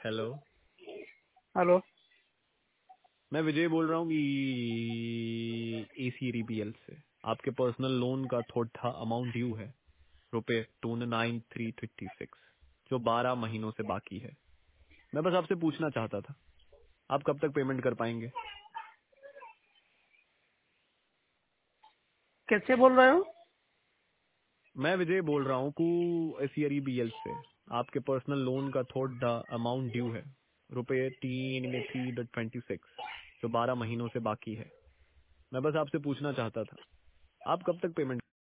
Hello. Hello. मैं विजय बोल रहा हूँ ACREPL से। आपके पर्सनल लोन का थोड़ा अमाउंट ड्यू है, ₹29,356, जो 12 महीनों से बाकी है। मैं बस आपसे पूछना चाहता था, आप कब तक पेमेंट कर पाएंगे? कैसे बोल रहे हो? मैं विजय बोल रहा हूँ ACREPL से। आपके पर्सनल लोन का थोड़ा अमाउंट ड्यू है, ₹3,326, जो 12 महीनों से बाकी है। मैं बस आपसे पूछना चाहता था, आप कब तक पेमेंट